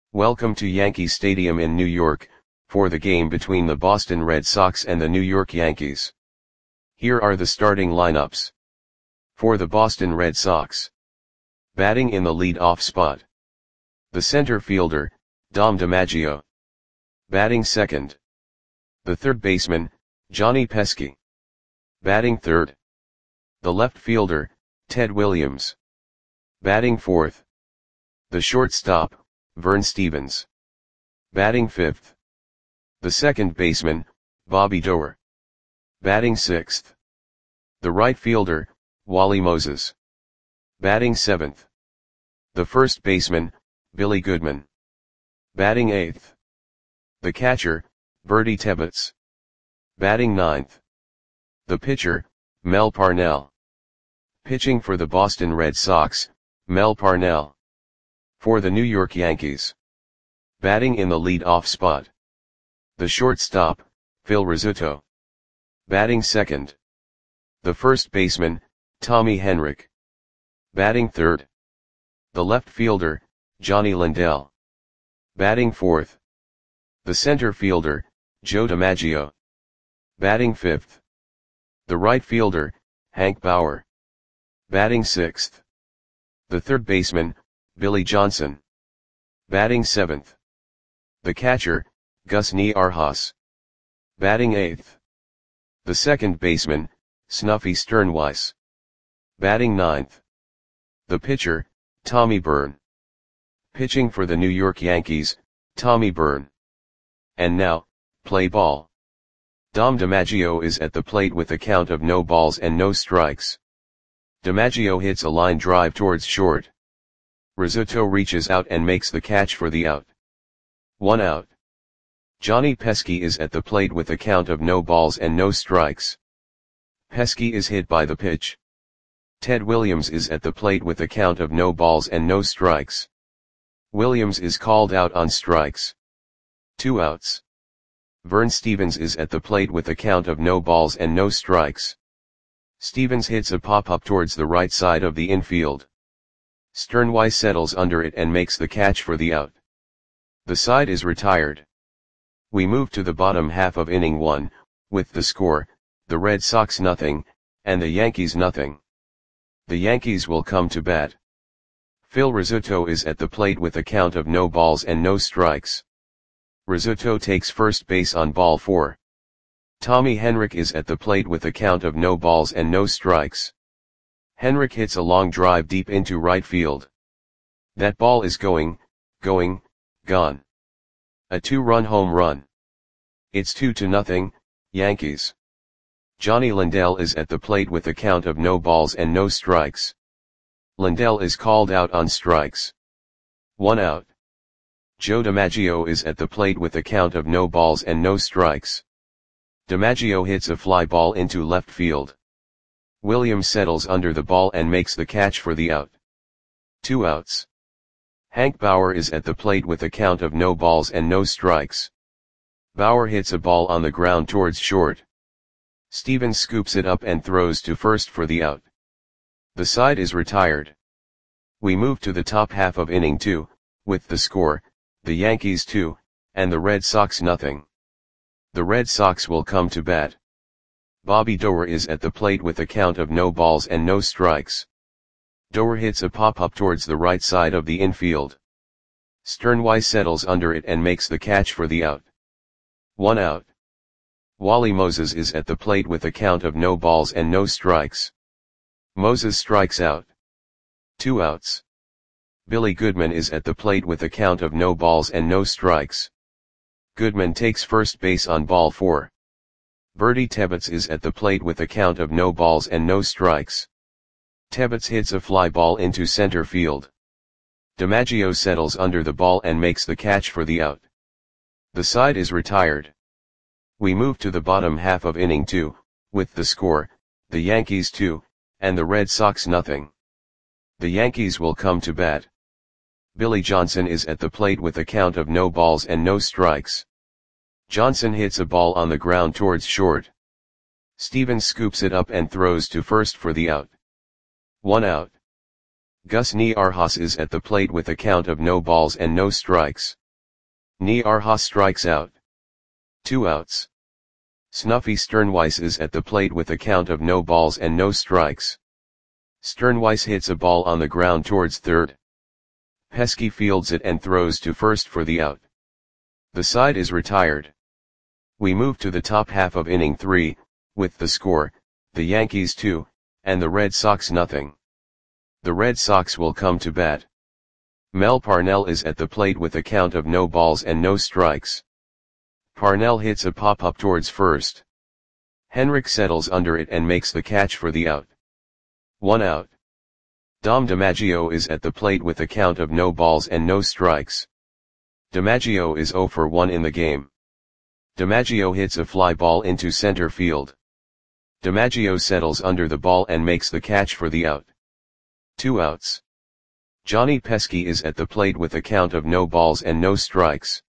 Welcome to Yankee Stadium in New York, for the game between the Boston Red Sox and the New York Yankees. Here are the starting lineups. For the Boston Red Sox. Batting in the lead-off spot. The center fielder, Dom DiMaggio. Batting second. The third baseman, Johnny Pesky. Batting third. The left fielder, Ted Williams. Batting fourth. The shortstop, Vern Stephens. Batting fifth. The second baseman, Bobby Doerr. Batting sixth. The right fielder, Wally Moses. Batting seventh. The first baseman, Billy Goodman. Batting eighth. The catcher, Bertie Tebbetts. Batting ninth. The pitcher, Mel Parnell. Pitching for the Boston Red Sox, Mel Parnell. For the New York Yankees. Batting in the lead-off spot. The shortstop, Phil Rizzuto. Batting second. The first baseman, Tommy Henrich. Batting third. The left fielder, Johnny Lindell. Batting fourth. The center fielder, Joe DiMaggio. Batting fifth. The right fielder, Hank Bauer. Batting sixth. The third baseman, Billy Johnson. Batting seventh. The catcher, Gus Niarhas. Batting eighth. The second baseman, Snuffy Sternweiss. Batting ninth. The pitcher, Tommy Byrne. Pitching for the New York Yankees, Tommy Byrne. And now, play ball. Dom DiMaggio is at the plate with a count of no balls and no strikes. DiMaggio hits a line drive towards short. Rizzuto reaches out and makes the catch for the out. 1 out. Johnny Pesky is at the plate with a count of no balls and no strikes. Pesky is hit by the pitch. Ted Williams is at the plate with a count of no balls and no strikes. Williams is called out on strikes. 2 outs. Vern Stephens is at the plate with a count of no balls and no strikes. Stephens hits a pop-up towards the right side of the infield. Sternweiss settles under it and makes the catch for the out. The side is retired. We move to the bottom half of inning 1, with the score, the Red Sox nothing, and the Yankees nothing. The Yankees will come to bat. Phil Rizzuto is at the plate with a count of no balls and no strikes. Rizzuto takes first base on ball 4. Tommy Henrich is at the plate with a count of no balls and no strikes. Henrich hits a long drive deep into right field. That ball is gone. A 2-run home run. It's 2-0, Yankees. Johnny Lindell is at the plate with a count of no balls and no strikes. Lindell is called out on strikes. 1 out. Joe DiMaggio is at the plate with a count of no balls and no strikes. DiMaggio hits a fly ball into left field. Williams settles under the ball and makes the catch for the out. 2 outs. Hank Bauer is at the plate with a count of no balls and no strikes. Bauer hits a ball on the ground towards short. Stephens scoops it up and throws to first for the out. The side is retired. We move to the top half of inning 2, with the score, the Yankees 2, and the Red Sox nothing. The Red Sox will come to bat. Bobby Doerr is at the plate with a count of no balls and no strikes. Doerr hits a pop-up towards the right side of the infield. Sternweiss settles under it and makes the catch for the out. 1 out. Wally Moses is at the plate with a count of no balls and no strikes. Moses strikes out. 2 outs. Billy Goodman is at the plate with a count of no balls and no strikes. Goodman takes first base on ball 4. Bertie Tebbetts is at the plate with a count of no balls and no strikes. Tebbetts hits a fly ball into center field. DiMaggio settles under the ball and makes the catch for the out. The side is retired. We move to the bottom half of inning 2, with the score, the Yankees 2, and the Red Sox nothing. The Yankees will come to bat. Billy Johnson is at the plate with a count of no balls and no strikes. Johnson hits a ball on the ground towards short. Stephens scoops it up and throws to first for the out. 1 out. Gus Niarhas is at the plate with a count of no balls and no strikes. Niarhas strikes out. 2 outs. Snuffy Sternweiss is at the plate with a count of no balls and no strikes. Sternweiss hits a ball on the ground towards third. Pesky fields it and throws to first for the out. The side is retired. We move to the top half of inning 3, with the score, the Yankees 2, and the Red Sox nothing. The Red Sox will come to bat. Mel Parnell is at the plate with a count of no balls and no strikes. Parnell hits a pop-up towards first. Henrik settles under it and makes the catch for the out. 1 out. Dom DiMaggio is at the plate with a count of no balls and no strikes. DiMaggio is 0 for 1 in the game. DiMaggio hits a fly ball into center field. DiMaggio settles under the ball and makes the catch for the out. 2 outs. Johnny Pesky is at the plate with a count of no balls and no strikes.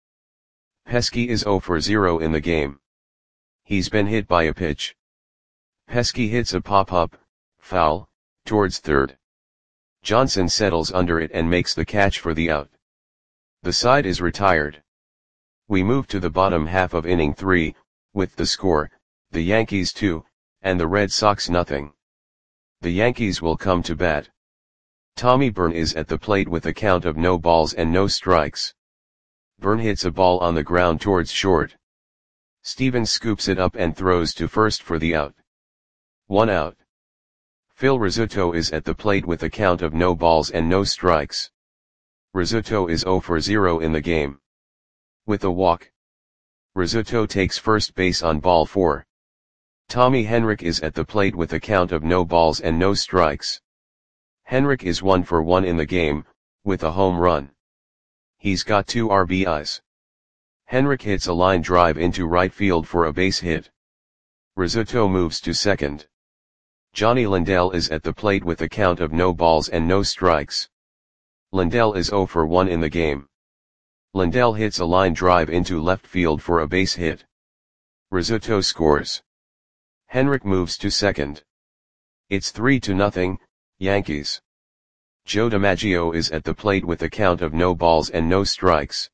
Pesky is 0 for 0 in the game. He's been hit by a pitch. Pesky hits a pop-up, foul, towards third. Johnson settles under it and makes the catch for the out. The side is retired. We move to the bottom half of inning 3, with the score, the Yankees 2, and the Red Sox nothing. The Yankees will come to bat. Tommy Byrne is at the plate with a count of no balls and no strikes. Byrne hits a ball on the ground towards short. Stevens scoops it up and throws to first for the out. 1 out. Phil Rizzuto is at the plate with a count of no balls and no strikes. Rizzuto is 0 for 0 in the game. With a walk. Rizzuto takes first base on ball 4. Tommy Henrich is at the plate with a count of no balls and no strikes. Henrich is 1 for 1 in the game, with a home run. He's got 2 RBIs. Henrich hits a line drive into right field for a base hit. Rizzuto moves to second. Johnny Lindell is at the plate with a count of no balls and no strikes. Lindell is 0 for 1 in the game. Lindell hits a line drive into left field for a base hit. Rizzuto scores. Henrich moves to second. It's 3-0, Yankees. Joe DiMaggio is at the plate with a count of no balls and no strikes.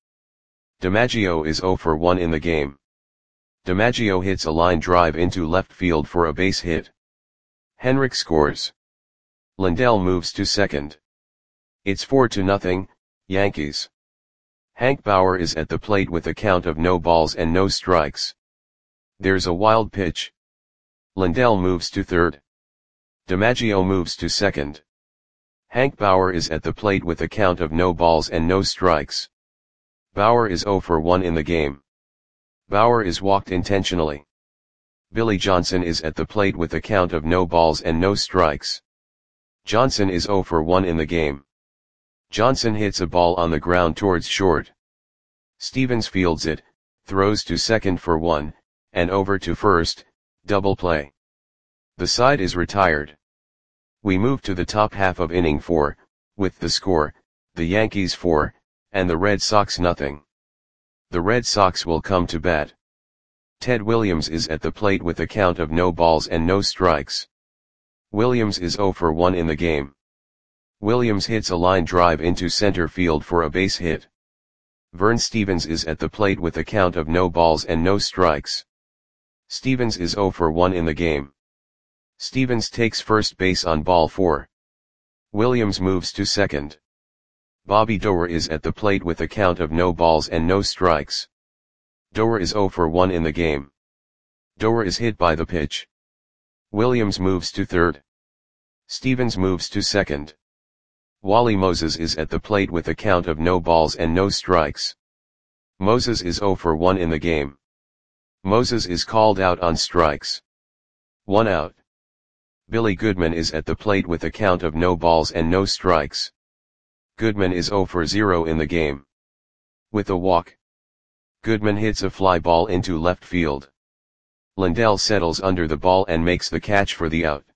DiMaggio is 0 for 1 in the game. DiMaggio hits a line drive into left field for a base hit. Henrich scores. Lindell moves to second. It's 4-0, Yankees. Hank Bauer is at the plate with a count of no balls and no strikes. There's a wild pitch. Lindell moves to third. DiMaggio moves to second. Hank Bauer is at the plate with a count of no balls and no strikes. Bauer is 0 for 1 in the game. Bauer is walked intentionally. Billy Johnson is at the plate with a count of no balls and no strikes. Johnson is 0 for 1 in the game. Johnson hits a ball on the ground towards short. Stevens fields it, throws to second for 1, and over to first, double play. The side is retired. We move to the top half of inning 4, with the score, the Yankees 4, and the Red Sox nothing. The Red Sox will come to bat. Ted Williams is at the plate with a count of no balls and no strikes. Williams is 0 for 1 in the game. Williams hits a line drive into center field for a base hit. Vern Stevens is at the plate with a count of no balls and no strikes. Stevens is 0 for 1 in the game. Stevens takes first base on ball 4. Williams moves to second. Bobby Doerr is at the plate with a count of no balls and no strikes. Doerr is 0 for 1 in the game. Doerr is hit by the pitch. Williams moves to third. Stevens moves to second. Wally Moses is at the plate with a count of no balls and no strikes. Moses is 0 for 1 in the game. Moses is called out on strikes. 1 out. Billy Goodman is at the plate with a count of no balls and no strikes. Goodman is 0 for 0 in the game. With a walk. Goodman hits a fly ball into left field. Lindell settles under the ball and makes the catch for the out.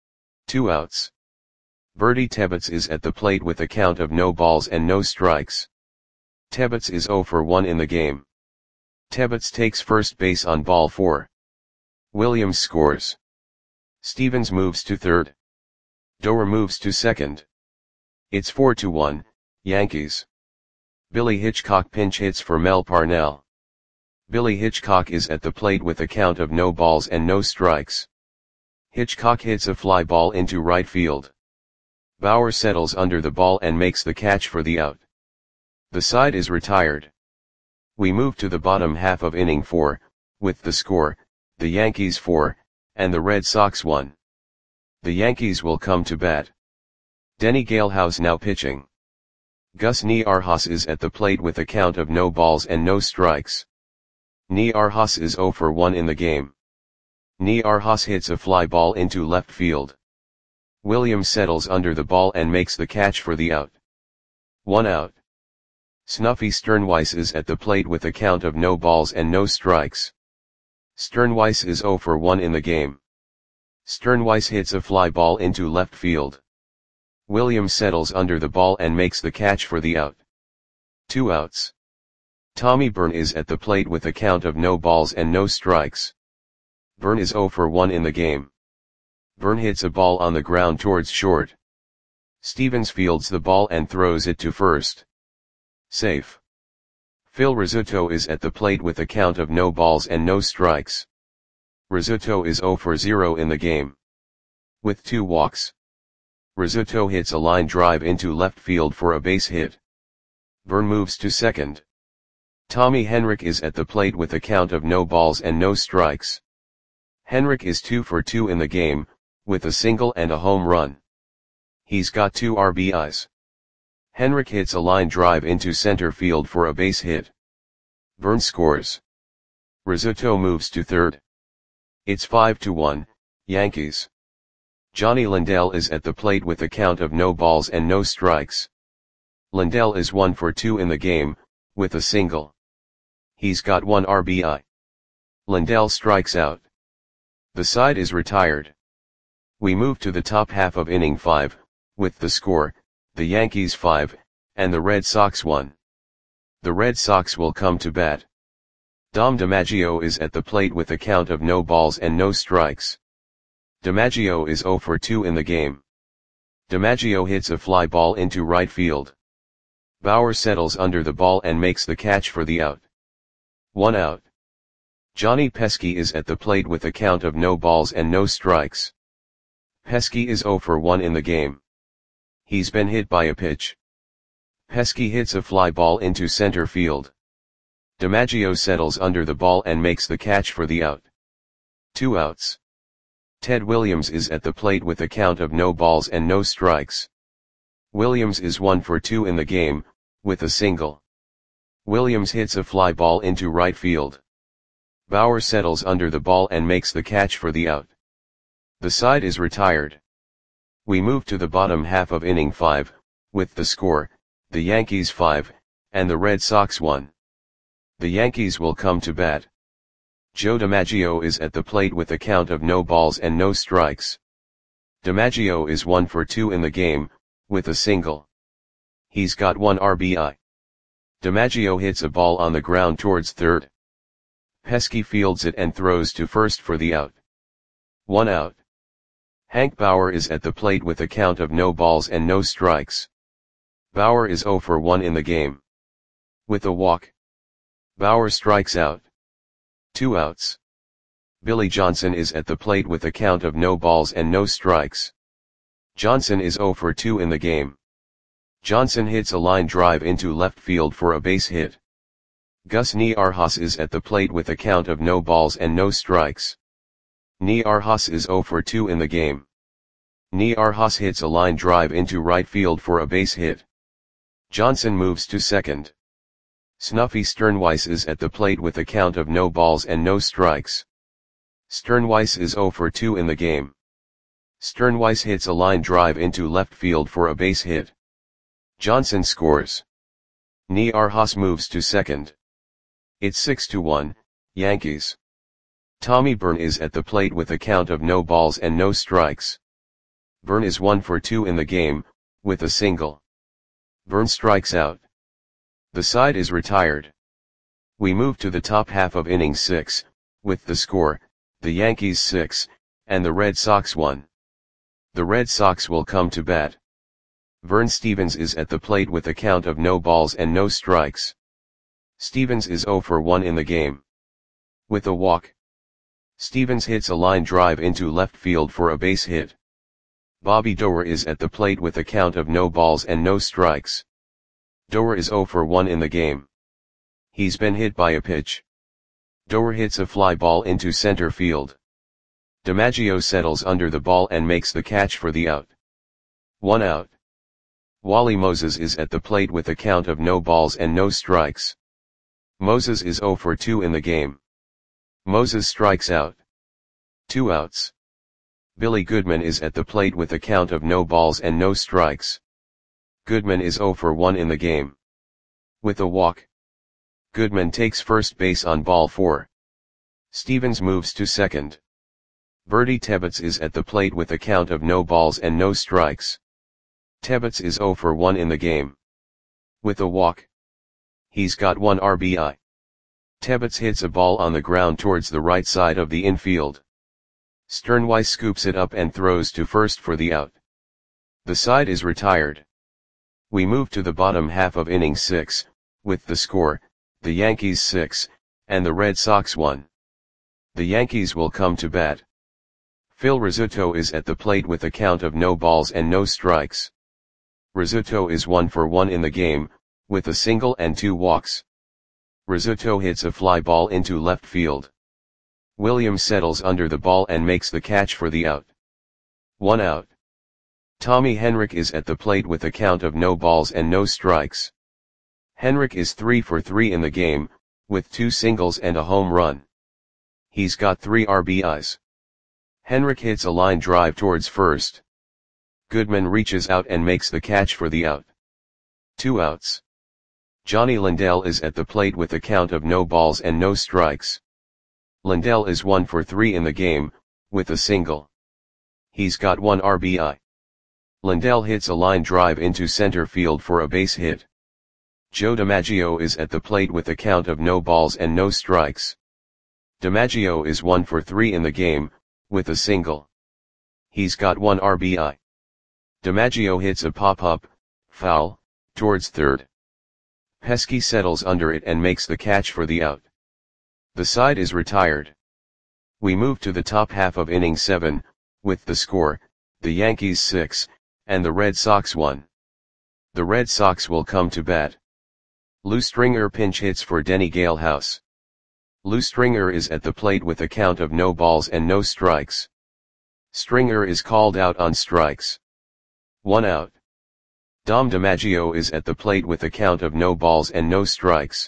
2 outs. Bertie Tebbetts is at the plate with a count of no balls and no strikes. Tebbetts is 0 for 1 in the game. Tebbetts takes first base on ball 4. Williams scores. Stevens moves to third. Doerr moves to second. It's 4-1, Yankees. Billy Hitchcock pinch hits for Mel Parnell. Billy Hitchcock is at the plate with a count of no balls and no strikes. Hitchcock hits a fly ball into right field. Bauer settles under the ball and makes the catch for the out. The side is retired. We move to the bottom half of inning 4, with the score, the Yankees 4, and the Red Sox 1. The Yankees will come to bat. Denny Galehouse now pitching. Gus Niarchos is at the plate with a count of no balls and no strikes. Niarchos is 0 for 1 in the game. Niarchos hits a fly ball into left field. Williams settles under the ball and makes the catch for the out. 1 out. Snuffy Sternweiss is at the plate with a count of no balls and no strikes. Sternweiss is 0 for 1 in the game. Sternweiss hits a fly ball into left field. Williams settles under the ball and makes the catch for the out. 2 outs. Tommy Byrne is at the plate with a count of no balls and no strikes. Byrne is 0 for 1 in the game. Byrne hits a ball on the ground towards short. Stevens fields the ball and throws it to first. Safe. Phil Rizzuto is at the plate with a count of no balls and no strikes. Rizzuto is 0 for 0 in the game. With 2 walks. Rizzuto hits a line drive into left field for a base hit. Byrne moves to second. Tommy Henrich is at the plate with a count of no balls and no strikes. Henrich is 2 for 2 in the game, with a single and a home run. He's got 2 RBIs. Henrich hits a line drive into center field for a base hit. Byrne scores. Rizzuto moves to third. It's 5-1, Yankees. Johnny Lindell is at the plate with a count of no balls and no strikes. Lindell is 1 for 2 in the game, with a single. He's got 1 RBI. Lindell strikes out. The side is retired. We move to the top half of inning 5, with the score, the Yankees 5, and the Red Sox 1. The Red Sox will come to bat. Dom DiMaggio is at the plate with a count of no balls and no strikes. DiMaggio is 0 for 2 in the game. DiMaggio hits a fly ball into right field. Bauer settles under the ball and makes the catch for the out. 1 out. Johnny Pesky is at the plate with a count of no balls and no strikes. Pesky is 0 for 1 in the game. He's been hit by a pitch. Pesky hits a fly ball into center field. DiMaggio settles under the ball and makes the catch for the out. 2 outs. Ted Williams is at the plate with a count of no balls and no strikes. Williams is 1 for 2 in the game, with a single. Williams hits a fly ball into right field. Bauer settles under the ball and makes the catch for the out. The side is retired. We move to the bottom half of inning 5, with the score, the Yankees 5, and the Red Sox 1. The Yankees will come to bat. Joe DiMaggio is at the plate with a count of no balls and no strikes. DiMaggio is 1 for 2 in the game, with a single. He's got 1 RBI. DiMaggio hits a ball on the ground towards third. Pesky fields it and throws to first for the out. 1 out. Hank Bauer is at the plate with a count of no balls and no strikes. Bauer is 0 for 1 in the game. With a walk. Bauer strikes out. 2 outs. Billy Johnson is at the plate with a count of no balls and no strikes. Johnson is 0 for 2 in the game. Johnson hits a line drive into left field for a base hit. Gus Niarchos is at the plate with a count of no balls and no strikes. Niarchos is 0 for 2 in the game. Niarchos hits a line drive into right field for a base hit. Johnson moves to second. Snuffy Sternweiss is at the plate with a count of no balls and no strikes. Sternweiss is 0 for 2 in the game. Sternweiss hits a line drive into left field for a base hit. Johnson scores. Niarchos moves to second. It's 6-1, Yankees. Tommy Byrne is at the plate with a count of no balls and no strikes. Byrne is 1 for 2 in the game, with a single. Byrne strikes out. The side is retired. We move to the top half of inning 6, with the score, the Yankees 6, and the Red Sox 1. The Red Sox will come to bat. Vern Stevens is at the plate with a count of no balls and no strikes. Stevens is 0 for 1 in the game. With a walk, Stevens hits a line drive into left field for a base hit. Bobby Doerr is at the plate with a count of no balls and no strikes. Doerr is 0 for 1 in the game. He's been hit by a pitch. Doerr hits a fly ball into center field. DiMaggio settles under the ball and makes the catch for the out. 1 out. Wally Moses is at the plate with a count of no balls and no strikes. Moses is 0 for 2 in the game. Moses strikes out. 2 outs. Billy Goodman is at the plate with a count of no balls and no strikes. Goodman is 0 for 1 in the game. With a walk, Goodman takes first base on ball 4. Stevens moves to second. Bertie Tebbetts is at the plate with a count of no balls and no strikes. Tebbetts is 0 for 1 in the game. With a walk, he's got 1 RBI. Tebbetts hits a ball on the ground towards the right side of the infield. Sternweiss scoops it up and throws to first for the out. The side is retired. We move to the bottom half of inning 6, with the score, the Yankees 6, and the Red Sox 1. The Yankees will come to bat. Phil Rizzuto is at the plate with a count of no balls and no strikes. Rizzuto is 1 for 1 in the game, with a single and 2 walks. Rizzuto hits a fly ball into left field. Williams settles under the ball and makes the catch for the out. 1 out. Tommy Henrich is at the plate with a count of no balls and no strikes. Henrich is 3 for 3 in the game, with 2 singles and a home run. He's got 3 RBIs. Henrich hits a line drive towards first. Goodman reaches out and makes the catch for the out. 2 outs. Johnny Lindell is at the plate with a count of no balls and no strikes. Lindell is 1 for 3 in the game, with a single. He's got 1 RBI. Lindell hits a line drive into center field for a base hit. Joe DiMaggio is at the plate with a count of no balls and no strikes. DiMaggio is 1 for 3 in the game, with a single. He's got 1 RBI. DiMaggio hits a pop-up, foul, towards third. Pesky settles under it and makes the catch for the out. The side is retired. We move to the top half of inning 7, with the score, the Yankees 6, and the Red Sox 1. The Red Sox will come to bat. Lou Stringer pinch hits for Denny Galehouse. Lou Stringer is at the plate with a count of no balls and no strikes. Stringer is called out on strikes. 1 out. Dom DiMaggio is at the plate with a count of no balls and no strikes.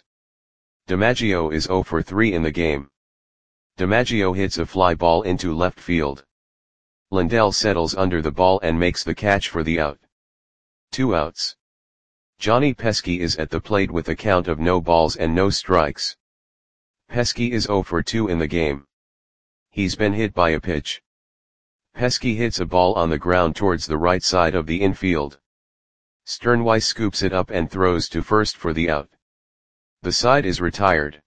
DiMaggio is 0 for 3 in the game. DiMaggio hits a fly ball into left field. Lindell settles under the ball and makes the catch for the out. 2 outs. Johnny Pesky is at the plate with a count of no balls and no strikes. Pesky is 0 for 2 in the game. He's been hit by a pitch. Pesky hits a ball on the ground towards the right side of the infield. Sternweiss scoops it up and throws to first for the out. The side is retired.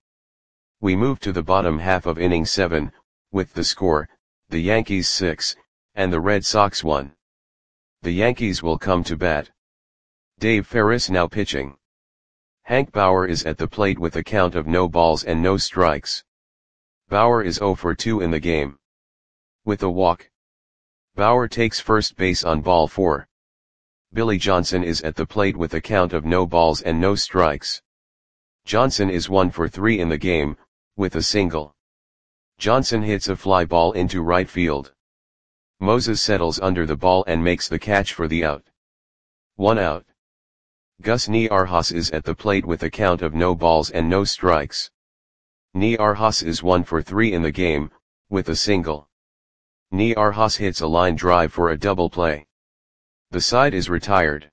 We move to the bottom half of inning 7, with the score, the Yankees 6, and the Red Sox 1. The Yankees will come to bat. Dave Ferris now pitching. Hank Bauer is at the plate with a count of no balls and no strikes. Bauer is 0 for 2 in the game. With a walk, Bauer takes first base on ball 4. Billy Johnson is at the plate with a count of no balls and no strikes. Johnson is 1 for 3 in the game, with a single. Johnson hits a fly ball into right field. Moses settles under the ball and makes the catch for the out. 1 out. Gus Niarhas is at the plate with a count of no balls and no strikes. Niarhas is 1 for 3 in the game, with a single. Niarhas hits a line drive for a double play. The side is retired.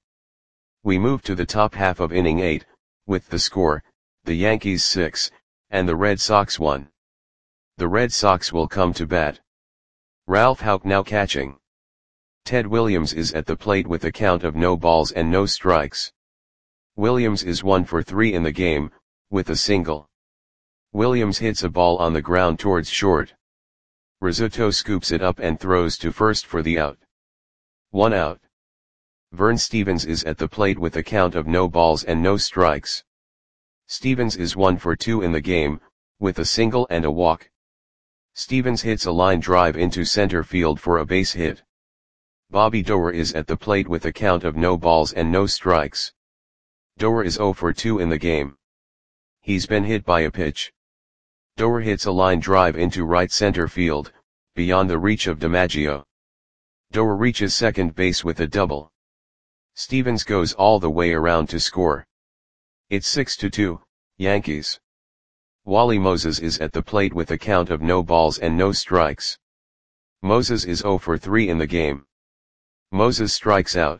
We move to the top half of inning 8, with the score, the Yankees 6, and the Red Sox 1. The Red Sox will come to bat. Ralph Houck now catching. Ted Williams is at the plate with a count of no balls and no strikes. Williams is 1 for 3 in the game, with a single. Williams hits a ball on the ground towards short. Rizzuto scoops it up and throws to first for the out. 1 out. Vern Stephens is at the plate with a count of no balls and no strikes. Stephens is 1 for 2 in the game, with a single and a walk. Stephens hits a line drive into center field for a base hit. Bobby Doerr is at the plate with a count of no balls and no strikes. Doerr is 0 for 2 in the game. He's been hit by a pitch. Doerr hits a line drive into right center field, beyond the reach of DiMaggio. Doerr reaches second base with a double. Stephens goes all the way around to score. It's 6-2, Yankees. Wally Moses is at the plate with a count of no balls and no strikes. Moses is 0 for 3 in the game. Moses strikes out.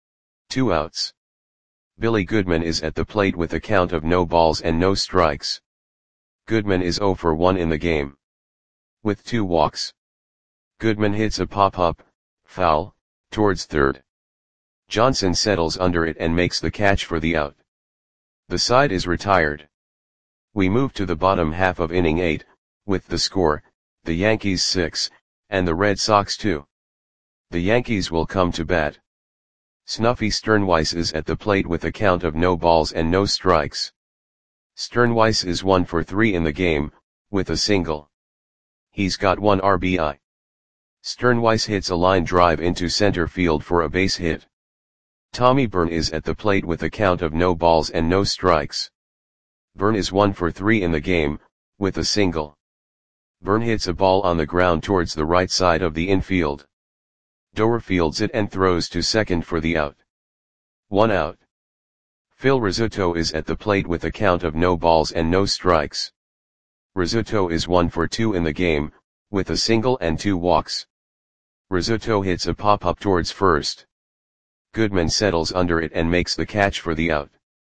2 outs. Billy Goodman is at the plate with a count of no balls and no strikes. Goodman is 0 for 1 in the game. With 2 walks. Goodman hits a pop-up, foul, towards third. Johnson settles under it and makes the catch for the out. The side is retired. We move to the bottom half of inning 8, with the score, the Yankees 6, and the Red Sox 2. The Yankees will come to bat. Snuffy Sternweiss is at the plate with a count of no balls and no strikes. Sternweiss is 1 for 3 in the game, with a single. He's got 1 RBI. Sternweiss hits a line drive into center field for a base hit. Tommy Byrne is at the plate with a count of no balls and no strikes. Byrne is 1 for 3 in the game, with a single. Byrne hits a ball on the ground towards the right side of the infield. Doerr fields it and throws to second for the out. 1 out. Phil Rizzuto is at the plate with a count of no balls and no strikes. Rizzuto is 1 for 2 in the game, with a single and 2 walks. Rizzuto hits a pop-up towards first. Goodman settles under it and makes the catch for the out.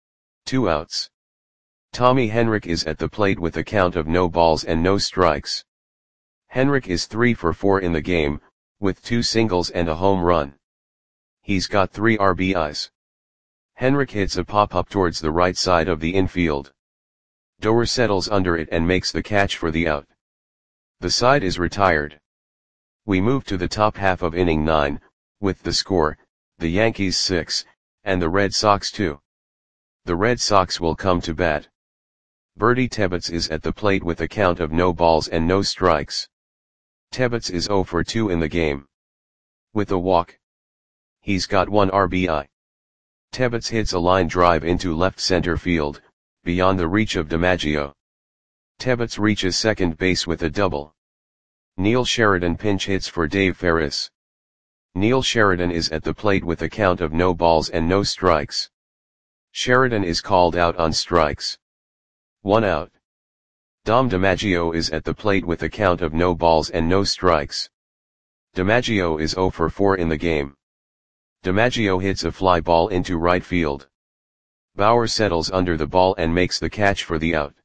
2 outs. Tommy Henrich is at the plate with a count of no balls and no strikes. Henrich is 3 for 4 in the game, with 2 singles and a home run. He's got 3 RBIs. Henrich hits a pop-up towards the right side of the infield. Doerr settles under it and makes the catch for the out. The side is retired. We move to the top half of inning 9, with the score, the Yankees 6, and the Red Sox 2. The Red Sox will come to bat. Bertie Tebbetts is at the plate with a count of no balls and no strikes. Tebbetts is 0 for 2 in the game. With a walk. He's got 1 RBI. Tebbetts hits a line drive into left center field, beyond the reach of DiMaggio. Tebbetts reaches second base with a double. Neil Sheridan pinch hits for Dave Ferris. Neil Sheridan is at the plate with a count of no balls and no strikes. Sheridan is called out on strikes. 1 out. Dom DiMaggio is at the plate with a count of no balls and no strikes. DiMaggio is 0 for 4 in the game. DiMaggio hits a fly ball into right field. Bauer settles under the ball and makes the catch for the out.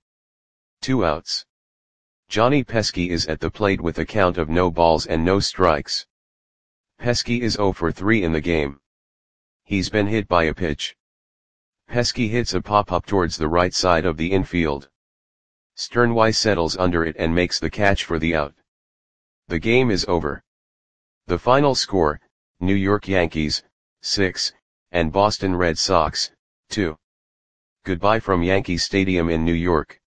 2 outs. Johnny Pesky is at the plate with a count of no balls and no strikes. Pesky is 0 for 3 in the game. He's been hit by a pitch. Pesky hits a pop-up towards the right side of the infield. Sternweiss settles under it and makes the catch for the out. The game is over. The final score, New York Yankees, 6, and Boston Red Sox, 2. Goodbye from Yankee Stadium in New York.